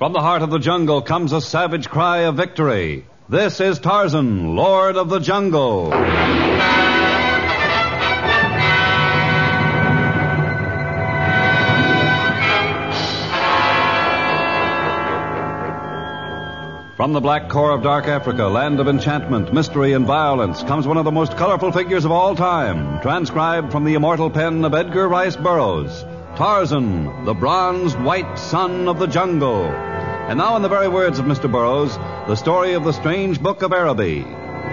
From the heart of the jungle comes a savage cry of victory. This is Tarzan, Lord of the Jungle. From the black core of dark Africa, land of enchantment, mystery, and violence, comes one of the most colorful figures of all time, transcribed from the immortal pen of Edgar Rice Burroughs, Tarzan, the bronzed white son of the jungle. And now, in the very words of Mr. Burroughs, the story of the strange book of Araby.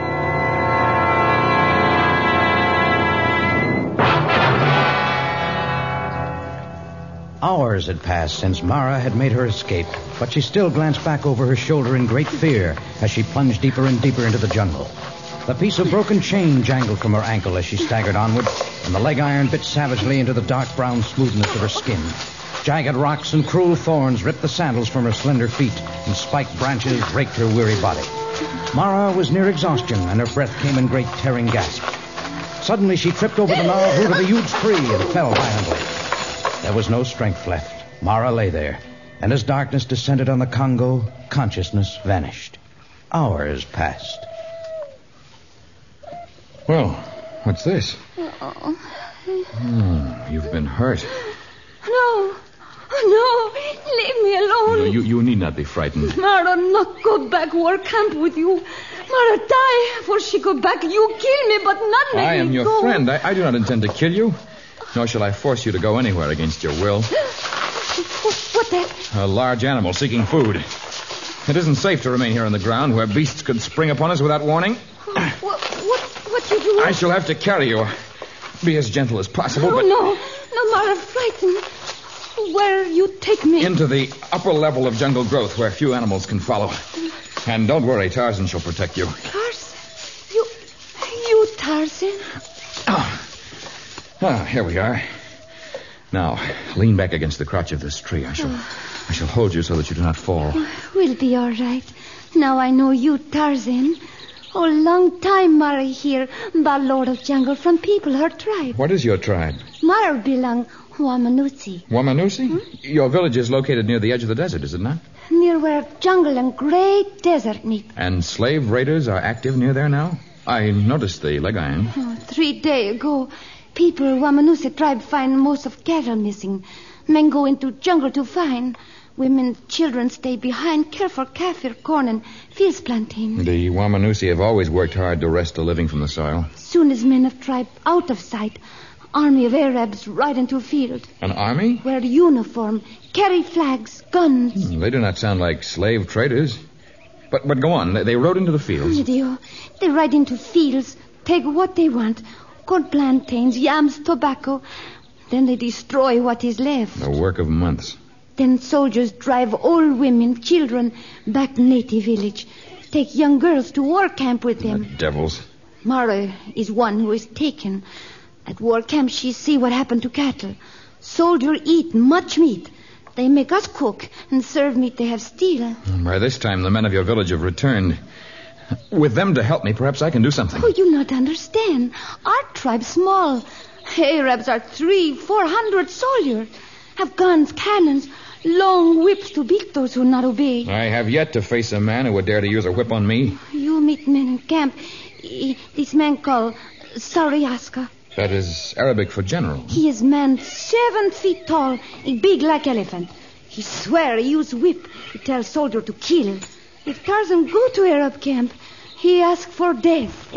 Hours had passed since Mara had made her escape, but she still glanced back over her shoulder in great fear as she plunged deeper and deeper into the jungle. The piece of broken chain jangled from her ankle as she staggered onward, and the leg iron bit savagely into the dark brown smoothness of her skin. Jagged rocks and cruel thorns ripped the sandals from her slender feet, and spiked branches raked her weary body. Mara was near exhaustion, and her breath came in great tearing gasps. Suddenly she tripped over the gnarled root of a huge tree and fell violently. There was no strength left. Mara lay there, and as darkness descended on the Congo, consciousness vanished. Hours passed. Well, what's this? Oh. You've been hurt. No, leave me alone. No, you need not be frightened. Mara not go back war camp with you. Mara die, for she go back. You kill me, but not let me go. I am your friend. I do not intend to kill you. Nor shall I force you to go anywhere against your will. What that? A large animal seeking food. It isn't safe to remain here on the ground where beasts could spring upon us without warning. What you do? I shall have to carry you. Be as gentle as possible, but... No, Mara, frightened. Where you take me? Into the upper level of jungle growth where few animals can follow. And don't worry, Tarzan shall protect you. Tarzan? You Tarzan? Here we are. Now, lean back against the crotch of this tree. I shall hold you so that you do not fall. We'll be all right. Now I know you, Tarzan. Oh, long time Mara here, by Lord of Jungle, from people her tribe. What is your tribe? Mara belong Wamanusi. Wamanusi? Your village is located near the edge of the desert, is it not? Near where jungle and great desert meet. And slave raiders are active near there now? I noticed the leg iron. 3 days ago, people Wamanusi tribe find most of cattle missing. Men go into jungle to find. Women, children stay behind, care for kaffir, corn, and fields planting. The Wamanusi have always worked hard to wrest a living from the soil. Soon as men of tribe out of sight, army of Arabs ride into a field. An army? Wear uniform, carry flags, guns. They do not sound like slave traders. But go on. They rode into the fields. They ride into fields, take what they want. Corn plantains, yams, tobacco. Then they destroy what is left. The work of months. Then soldiers drive old women, children, back to native village. Take young girls to war camp with them. The devils. Mara is one who is taken. At war camp, she see what happened to cattle. Soldier eat much meat. They make us cook and serve meat they have steal. By this time, the men of your village have returned. With them to help me, perhaps I can do something. Oh, you not understand. Our tribe small. Arabs are 300-400 soldiers. Have guns, cannons, long whips to beat those who not obey. I have yet to face a man who would dare to use a whip on me. You meet men in camp. This man called Sariaska. That is Arabic for general. He is man 7 feet tall, big like elephant. He swear he use whip. He tell soldier to kill. If Tarzan go to Arab camp, he ask for death.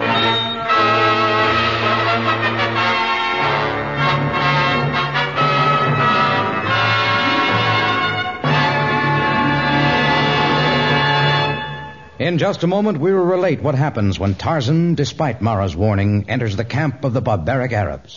In just a moment, we will relate what happens when Tarzan, despite Mara's warning, enters the camp of the barbaric Arabs.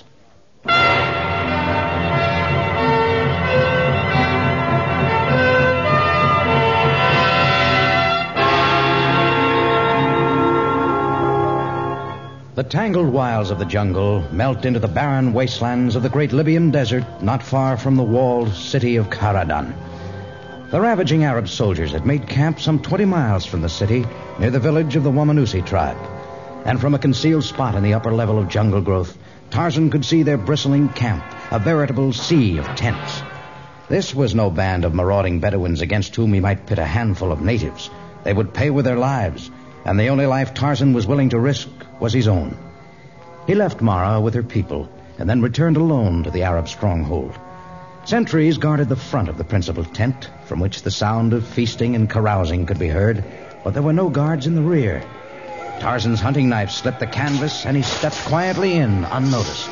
The tangled wilds of the jungle melt into the barren wastelands of the great Libyan desert not far from the walled city of Karadan. The ravaging Arab soldiers had made camp some 20 miles from the city, near the village of the Wamanusi tribe. And from a concealed spot in the upper level of jungle growth, Tarzan could see their bristling camp, a veritable sea of tents. This was no band of marauding Bedouins against whom he might pit a handful of natives. They would pay with their lives, and the only life Tarzan was willing to risk was his own. He left Mara with her people and then returned alone to the Arab stronghold. Sentries guarded the front of the principal tent, from which the sound of feasting and carousing could be heard, but there were no guards in the rear. Tarzan's hunting knife slipped the canvas, and he stepped quietly in, unnoticed.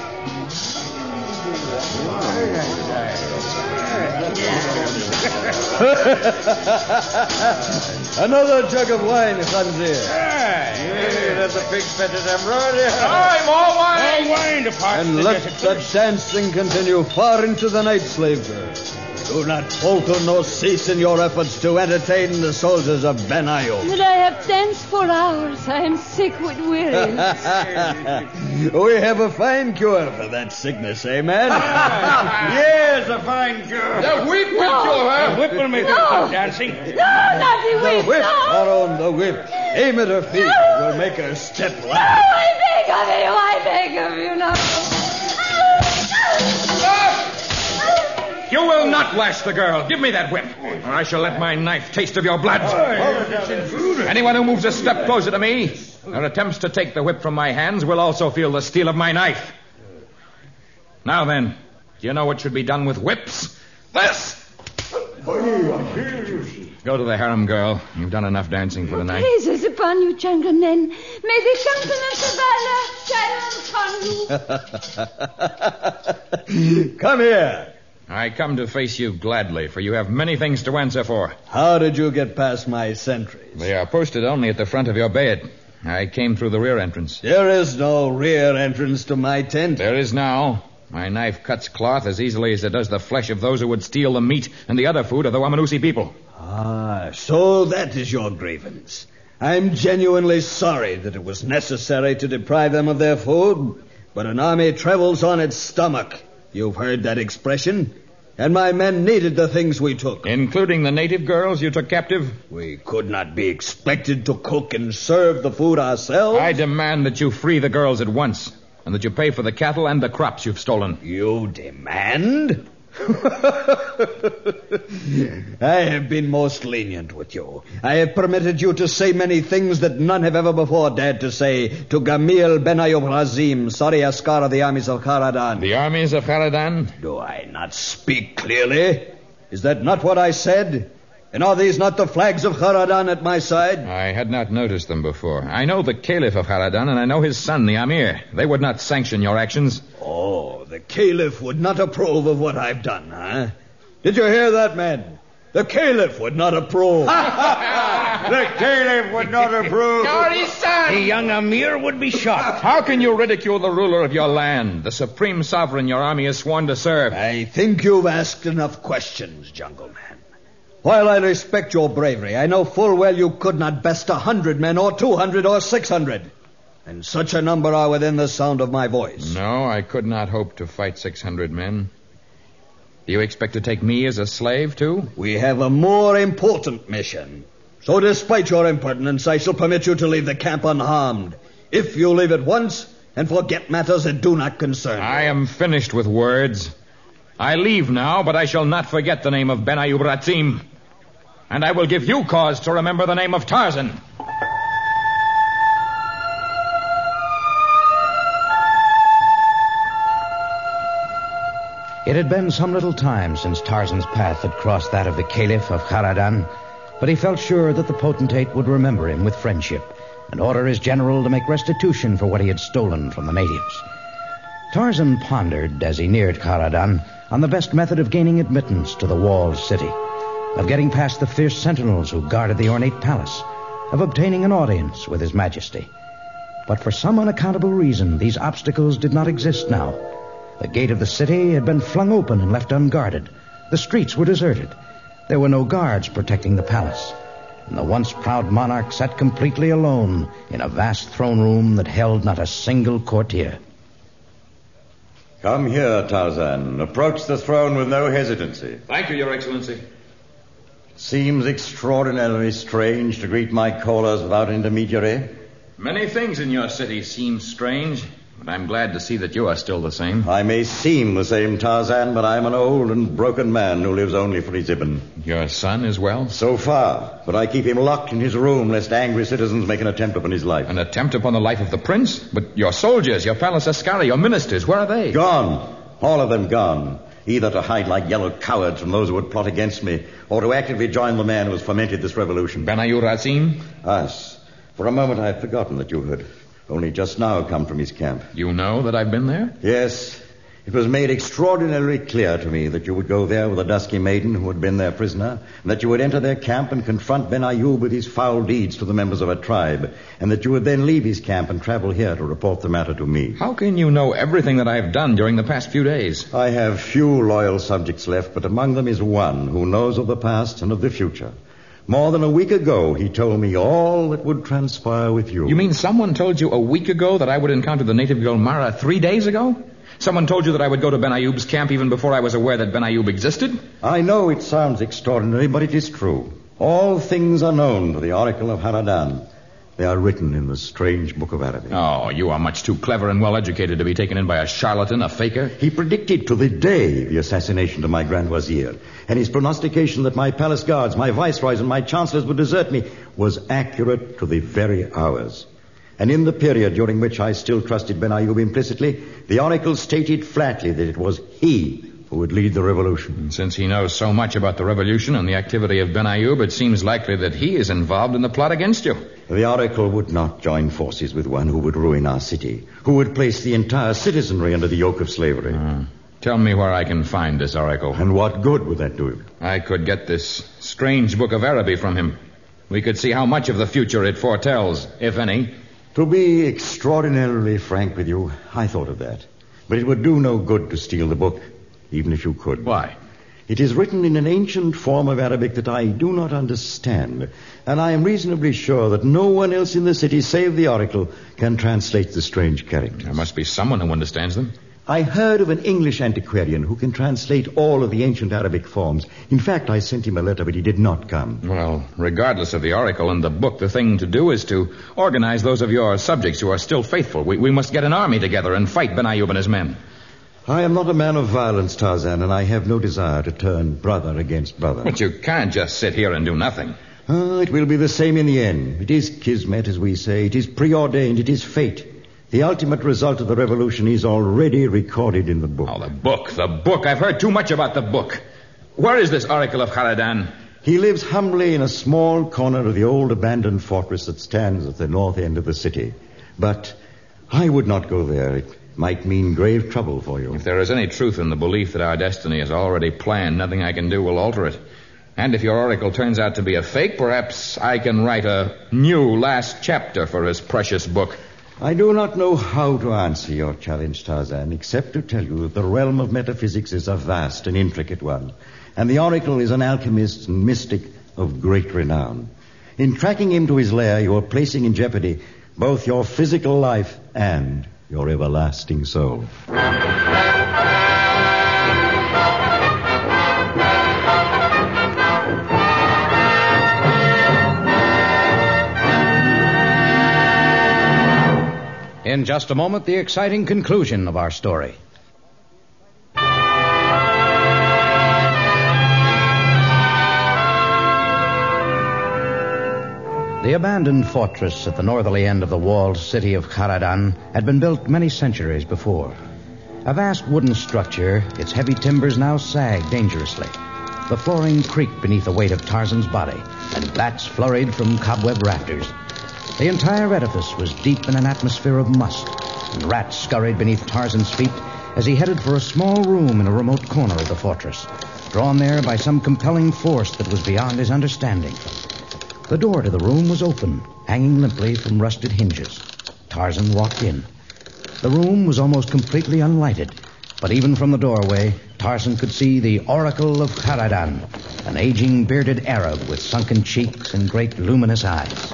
Another jug of wine, Khanzir. Let the pigs fetch it, Emperor. Aye, more wine! More wine, Department. And let the dancing continue far into the night, slave girl. Do not falter nor cease in your efforts to entertain the soldiers of Ben Ayoub. But I have danced for hours. I am sick with weariness. We have a fine cure for that sickness, eh, man? Yes, a fine cure. The whip will cure her. The whip will make her stop dancing. No, not the The whip. whip, No. Baron, the whip. Aim at her feet. No. Will make her step No, light. I beg of you. I beg of you. No. You will not lash the girl. Give me that whip, or I shall let my knife taste of your blood. Anyone who moves a step closer to me or attempts to take the whip from my hands will also feel the steel of my knife. Now then, do you know what should be done with whips? This! Go to the harem, girl. You've done enough dancing for tonight. Praises upon you, jungle men. May the countenance of Allah shine upon you. Come here. I come to face you gladly, for you have many things to answer for. How did you get past my sentries? They are posted only at the front of your bed. I came through the rear entrance. There is no rear entrance to my tent. There is now. My knife cuts cloth as easily as it does the flesh of those who would steal the meat and the other food of the Wamanusi people. Ah, so that is your grievance. I'm genuinely sorry that it was necessary to deprive them of their food, but an army travels on its stomach. You've heard that expression. And my men needed the things we took. Including the native girls you took captive? We could not be expected to cook and serve the food ourselves. I demand that you free the girls at once, and that you pay for the cattle and the crops you've stolen. You demand? I have been most lenient with you. I have permitted you to say many things that none have ever before dared to say to Gamil Ben Ayoub Razim, Sari Askar of the armies of Kharadan. The armies of Kharadan? Do I not speak clearly? Is that not what I said? And are these not the flags of Kharadan at my side? I had not noticed them before. I know the Caliph of Kharadan, and I know his son, the Amir. They would not sanction your actions. Oh, the Caliph would not approve of what I've done, huh? Did you hear that, man? The Caliph would not approve. The Caliph would not approve. Nor his son! The young Amir would be shot. How can you ridicule the ruler of your land, the supreme sovereign your army is sworn to serve? I think you've asked enough questions, Jungle Man. While I respect your bravery, I know full well you could not best 100 men or 200 or 600. And such a number are within the sound of my voice. No, I could not hope to fight 600 men. Do you expect to take me as a slave, too? We have a more important mission. So despite your impertinence, I shall permit you to leave the camp unharmed. If you leave at once and forget matters that do not concern you. I am finished with words. I leave now, but I shall not forget the name of Ben Ayoub Razim. And I will give you cause to remember the name of Tarzan. It had been some little time since Tarzan's path had crossed that of the Caliph of Kharadan, but he felt sure that the potentate would remember him with friendship and order his general to make restitution for what he had stolen from the natives. Tarzan pondered, as he neared Kharadan, on the best method of gaining admittance to the walled city, of getting past the fierce sentinels who guarded the ornate palace, of obtaining an audience with His Majesty. But for some unaccountable reason, these obstacles did not exist now. The gate of the city had been flung open and left unguarded. The streets were deserted. There were no guards protecting the palace. And the once proud monarch sat completely alone in a vast throne room that held not a single courtier. Come here, Tarzan. Approach the throne with no hesitancy. Thank you, Your Excellency. Seems extraordinarily strange to greet my callers without intermediary. Many things in your city seem strange. But I'm glad to see that you are still the same. I may seem the same, Tarzan, but I'm an old and broken man who lives only for his Ibn. Your son is well? So far, but I keep him locked in his room lest angry citizens make an attempt upon his life. An attempt upon the life of the prince? But your soldiers, your palace askari, your ministers, where are they? Gone. All of them gone. Either to hide like yellow cowards from those who would plot against me, or to actively join the man who has fomented this revolution. Benayoub Razim? Us. For a moment I had forgotten that you had only just now come from his camp. You know that I've been there? Yes. It was made extraordinarily clear to me that you would go there with a dusky maiden who had been their prisoner, and that you would enter their camp and confront Benayoub with his foul deeds to the members of a tribe, and that you would then leave his camp and travel here to report the matter to me. How can you know everything that I've done during the past few days? I have few loyal subjects left, but among them is one who knows of the past and of the future. More than a week ago, he told me all that would transpire with you. You mean someone told you a week ago that I would encounter the native girl Mara 3 days ago? Someone told you that I would go to Benayoub's camp even before I was aware that Benayoub existed? I know it sounds extraordinary, but it is true. All things are known to the Oracle of Haradan. They are written in the strange book of Arabic. Oh, you are much too clever and well-educated to be taken in by a charlatan, a faker. He predicted to the day the assassination of my Grand Wazir, and his prognostication that my palace guards, my viceroys, and my chancellors would desert me was accurate to the very hours. And in the period during which I still trusted Benayoub implicitly, the Oracle stated flatly that it was he who would lead the revolution. And since he knows so much about the revolution and the activity of Benayoub, it seems likely that he is involved in the plot against you. The Oracle would not join forces with one who would ruin our city, who would place the entire citizenry under the yoke of slavery. Tell me where I can find this Oracle. And what good would that do him? I could get this strange book of Arabic from him. We could see how much of the future it foretells, if any. To be extraordinarily frank with you, I thought of that. But it would do no good to steal the book, even if you could. Why? It is written in an ancient form of Arabic that I do not understand, and I am reasonably sure that no one else in the city, save the Oracle, can translate the strange characters. There must be someone who understands them. I heard of an English antiquarian who can translate all of the ancient Arabic forms. In fact, I sent him a letter, but he did not come. Well, regardless of the Oracle and the book, the thing to do is to organize those of your subjects who are still faithful. We must get an army together and fight Benayoub and his men. I am not a man of violence, Tarzan, and I have no desire to turn brother against brother. But you can't just sit here and do nothing. It will be the same in the end. It is kismet, as we say. It is preordained. It is fate. The ultimate result of the revolution is already recorded in the book. Oh, the book. I've heard too much about the book. Where is this Oracle of Haradan? He lives humbly in a small corner of the old abandoned fortress that stands at the north end of the city. But I would not go there. It might mean grave trouble for you. If there is any truth in the belief that our destiny is already planned, nothing I can do will alter it. And if your oracle turns out to be a fake, perhaps I can write a new last chapter for his precious book. I do not know how to answer your challenge, Tarzan, except to tell you that the realm of metaphysics is a vast and intricate one, and the oracle is an alchemist and mystic of great renown. In tracking him to his lair, you are placing in jeopardy both your physical life and your everlasting soul. In just a moment, the exciting conclusion of our story. The abandoned fortress at the northerly end of the walled city of Haradan had been built many centuries before. A vast wooden structure, its heavy timbers now sagged dangerously. The flooring creaked beneath the weight of Tarzan's body, and bats flurried from cobweb rafters. The entire edifice was deep in an atmosphere of must, and rats scurried beneath Tarzan's feet as he headed for a small room in a remote corner of the fortress, drawn there by some compelling force that was beyond his understanding. The door to the room was open, hanging limply from rusted hinges. Tarzan walked in. The room was almost completely unlighted, but even from the doorway, Tarzan could see the Oracle of Haradan, an aging, bearded Arab with sunken cheeks and great luminous eyes.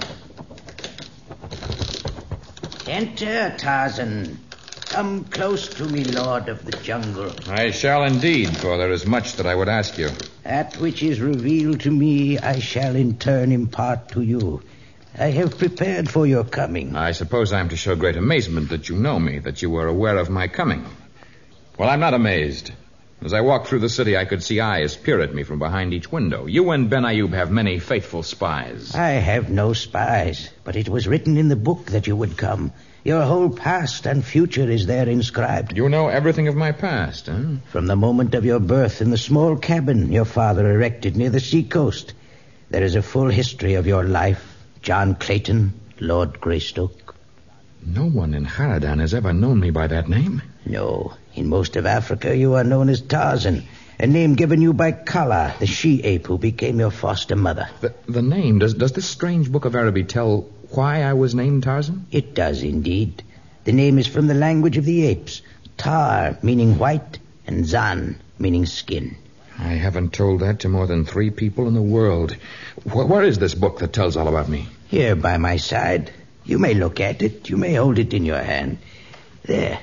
Enter, Tarzan. Come close to me, Lord of the Jungle. I shall indeed, for there is much that I would ask you. That which is revealed to me, I shall in turn impart to you. I have prepared for your coming. I suppose I am to show great amazement that you know me, that you were aware of my coming. Well, I'm not amazed. As I walked through the city, I could see eyes peer at me from behind each window. You and Ben Ayoub have many faithful spies. I have no spies, but it was written in the book that you would come. Your whole past and future is there inscribed. You know everything of my past, huh? From the moment of your birth in the small cabin your father erected near the seacoast, there is a full history of your life. John Clayton, Lord Greystoke. No one in Haradan has ever known me by that name. No. In most of Africa, you are known as Tarzan, a name given you by Kala, the she-ape who became your foster mother. The name, does this strange book of Araby tell why I was named Tarzan? It does indeed. The name is from the language of the apes. Tar, meaning white, and Zan, meaning skin. I haven't told that to more than 3 people in the world. Where is this book that tells all about me? Here by my side. You may look at it. You may hold it in your hand. There.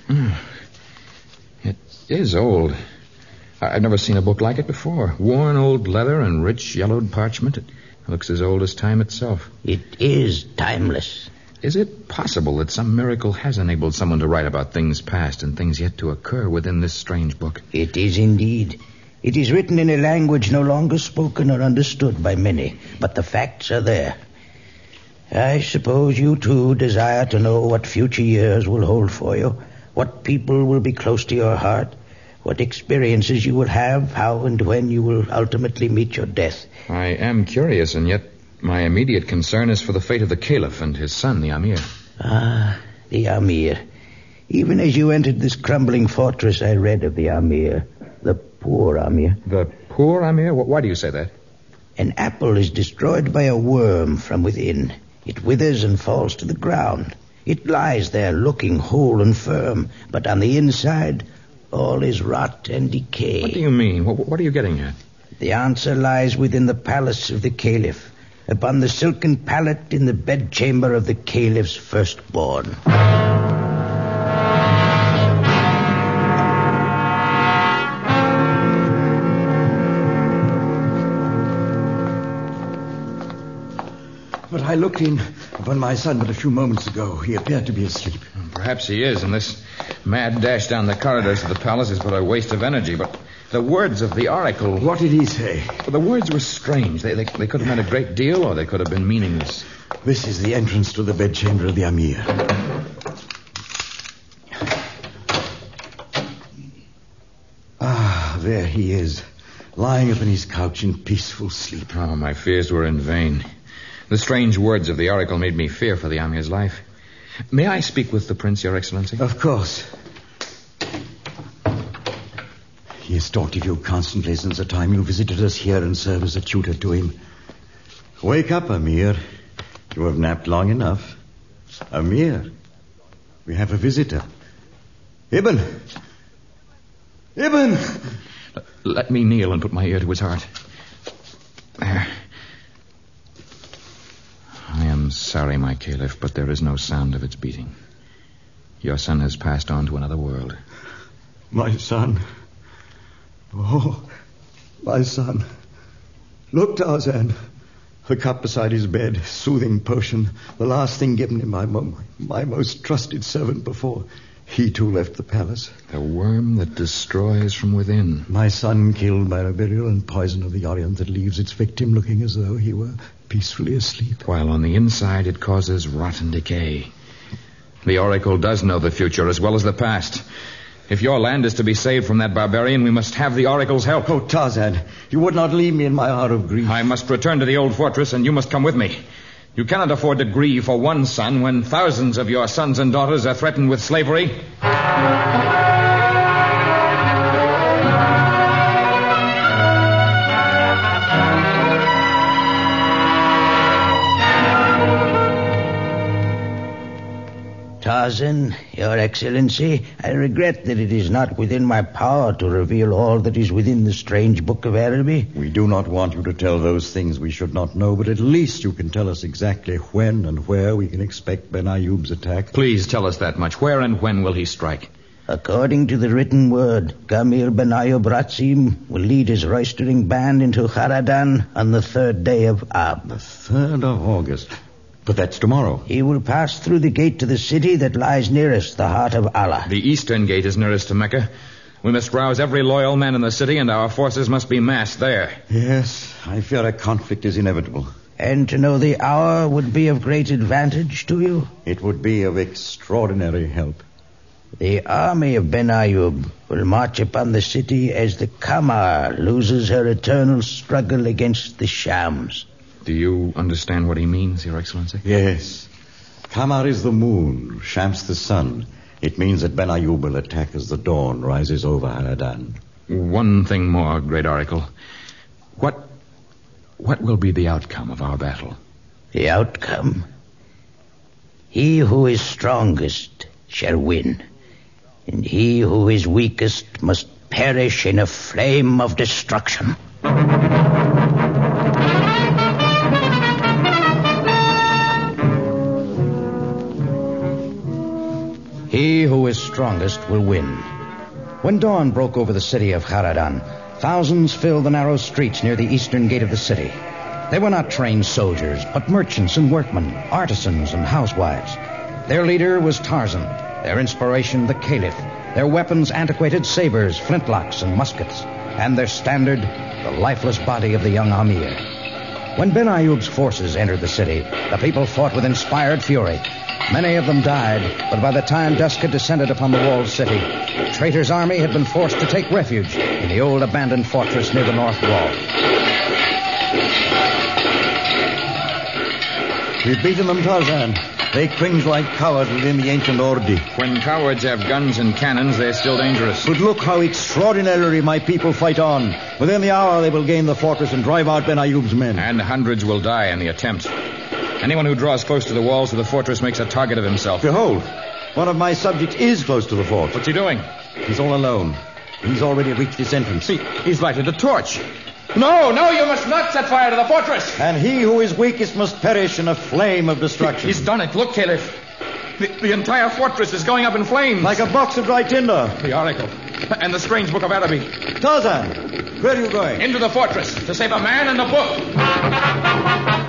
It is old. I've never seen a book like it before. Worn old leather and rich yellowed parchment. It looks as old as time itself. It is timeless. Is it possible that some miracle has enabled someone to write about things past and things yet to occur within this strange book? It is indeed. It is written in a language no longer spoken or understood by many, but the facts are there. I suppose you, too, desire to know what future years will hold for you, what people will be close to your heart, what experiences you will have, how and when you will ultimately meet your death. I am curious, and yet my immediate concern is for the fate of the Caliph and his son, the Amir. Ah, the Amir. Even as you entered this crumbling fortress, I read of the Amir. The poor Amir. The poor Amir? Why do you say that? An apple is destroyed by a worm from within. It withers and falls to the ground. It lies there looking whole and firm, but on the inside, all is rot and decay. What do you mean? What are you getting at? The answer lies within the palace of the Caliph, upon the silken pallet in the bedchamber of the Caliph's firstborn. But I looked in upon my son but a few moments ago. He appeared to be asleep. Perhaps he is, and this mad dash down the corridors of the palace is but a waste of energy. But the words of the oracle... What did he say? Well, the words were strange. They could have meant a great deal, or they could have been meaningless. This is the entrance to the bedchamber of the Amir. Ah, there he is, lying upon his couch in peaceful sleep. Oh, my fears were in vain. The strange words of the oracle made me fear for the Amir's life. May I speak with the prince, Your Excellency? Of course. He has talked of you constantly since the time you visited us here and served as a tutor to him. Wake up, Amir. You have napped long enough. Amir, we have a visitor. Ibn! Ibn! Let me kneel and put my ear to his heart. There. I am sorry, my Caliph, but there is no sound of its beating. Your son has passed on to another world. My son. Oh, my son. Look, Tarzan. The cup beside his bed, soothing potion, the last thing given him by my most trusted servant before he too left the palace. The worm that destroys from within. My son killed by a virulent poison of the Orient that leaves its victim looking as though he were peacefully asleep. While on the inside it causes rot and decay. The oracle does know the future as well as the past. If your land is to be saved from that barbarian, we must have the oracle's help. Oh, Tarzan, you would not leave me in my hour of grief. I must return to the old fortress, and you must come with me. You cannot afford to grieve for one son when thousands of your sons and daughters are threatened with slavery. Tarzan, Your Excellency, I regret that it is not within my power to reveal all that is within the strange book of Araby. We do not want you to tell those things we should not know, but at least you can tell us exactly when and where we can expect Ben Ayoub's attack. Please tell us that much. Where and when will he strike? According to the written word, Gamir Ben Ayoub Ratsim will lead his roistering band into Haradan on the 3rd day of Ab. The 3rd of August. But that's tomorrow. He will pass through the gate to the city that lies nearest the heart of Allah. The eastern gate is nearest to Mecca. We must rouse every loyal man in the city, and our forces must be massed there. Yes, I fear a conflict is inevitable. And to know the hour would be of great advantage to you? It would be of extraordinary help. The army of Ben Ayyub will march upon the city as the Qamar loses her eternal struggle against the Shams. Do you understand what he means, Your Excellency? Yes. Qamar is the moon, Shams the sun. It means that Ben Ayyub will attack as the dawn rises over Haradan. One thing more, Great Oracle. What will be the outcome of our battle? The outcome? He who is strongest shall win, and he who is weakest must perish in a flame of destruction. He who is strongest will win. When dawn broke over the city of Haradan, thousands filled the narrow streets near the eastern gate of the city. They were not trained soldiers, but merchants and workmen, artisans and housewives. Their leader was Tarzan, their inspiration the Caliph, their weapons antiquated sabers, flintlocks, and muskets, and their standard the lifeless body of the young Amir. When Ben Ayyub's forces entered the city, the people fought with inspired fury. Many of them died, but by the time dusk had descended upon the walled city, the traitor's army had been forced to take refuge in the old abandoned fortress near the north wall. We've beaten them, Tarzan. They cringe like cowards within the ancient Ordi. When cowards have guns and cannons, they're still dangerous. But look how extraordinarily my people fight on. Within the hour, they will gain the fortress and drive out Ben Ayyub's men. And hundreds will die in the attempt. Anyone who draws close to the walls of the fortress makes a target of himself. Behold, one of my subjects is close to the fort. What's he doing? He's all alone. He's already reached its entrance. See, he's lighted a torch. No, you must not set fire to the fortress. And he who is weakest must perish in a flame of destruction. He's done it. Look, Caliph. The entire fortress is going up in flames. Like a box of dry tinder. The oracle. And the strange book of Araby. Tarzan, where are you going? Into the fortress to save a man and a book.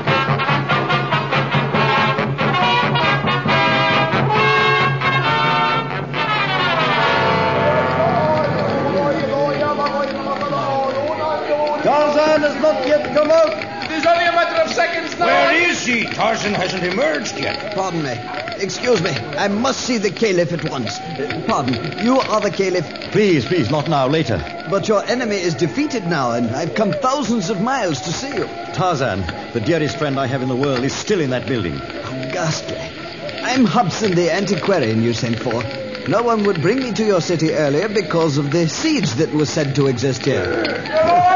Tarzan has not yet come out. It is only a matter of seconds now. Where is he? Tarzan hasn't emerged yet. Pardon me. Excuse me. I must see the Caliph at once. Pardon. You are the Caliph? Please, not now, later. But your enemy is defeated now, and I've come thousands of miles to see you. Tarzan, the dearest friend I have in the world, is still in that building. How ghastly. I'm Hobson, the antiquarian you sent for. No one would bring me to your city earlier because of the siege that was said to exist here.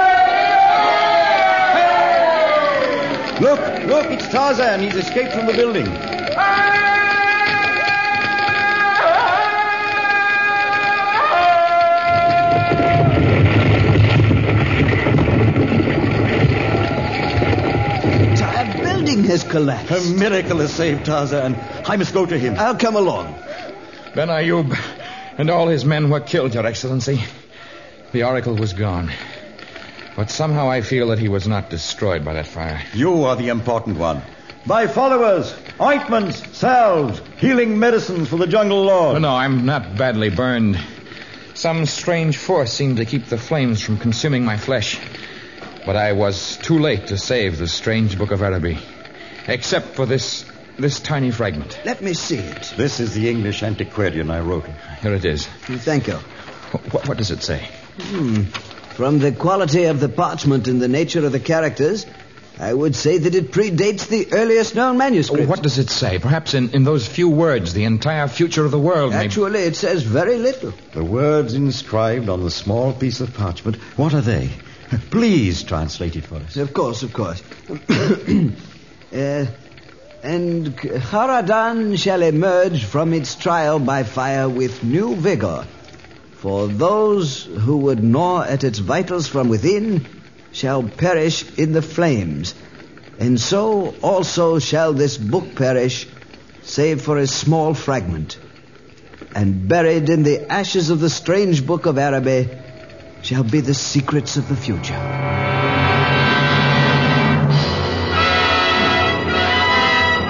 Look, it's Tarzan. He's escaped from the building. The entire building has collapsed. A miracle has saved Tarzan. I must go to him. I'll come along. Ben Ayyub and all his men were killed, Your Excellency. The oracle was gone. But somehow I feel that he was not destroyed by that fire. You are the important one. My followers, ointments, salves, healing medicines for the jungle lord. No, I'm not badly burned. Some strange force seemed to keep the flames from consuming my flesh. But I was too late to save the strange book of Araby. Except for this tiny fragment. Let me see it. This is the English antiquarian I wrote. Here it is. Thank you. What does it say? From the quality of the parchment and the nature of the characters, I would say that it predates the earliest known manuscript. What does it say? Perhaps in those few words, the entire future of the world may... Actually, it says very little. The words inscribed on the small piece of parchment, what are they? Please translate it for us. Of course. And Haradan shall emerge from its trial by fire with new vigor. For those who would gnaw at its vitals from within shall perish in the flames. And so also shall this book perish, save for a small fragment. And buried in the ashes of the strange book of Araby shall be the secrets of the future.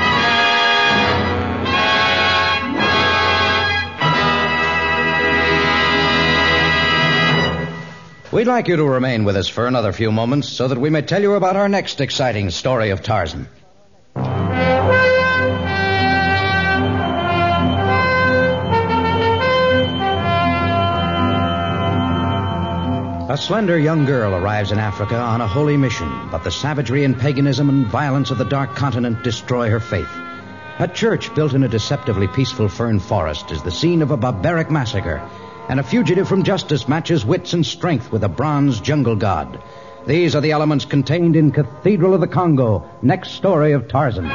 We'd like you to remain with us for another few moments so that we may tell you about our next exciting story of Tarzan. A slender young girl arrives in Africa on a holy mission, but the savagery and paganism and violence of the Dark Continent destroy her faith. A church built in a deceptively peaceful fern forest is the scene of a barbaric massacre, and a fugitive from justice matches wits and strength with a bronze jungle god. These are the elements contained in Cathedral of the Congo, next story of Tarzan.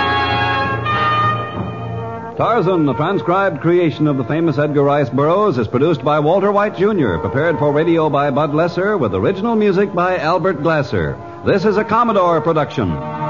Tarzan, a transcribed creation of the famous Edgar Rice Burroughs, is produced by Walter White, Jr., prepared for radio by Bud Lesser, with original music by Albert Glasser. This is a Commodore production.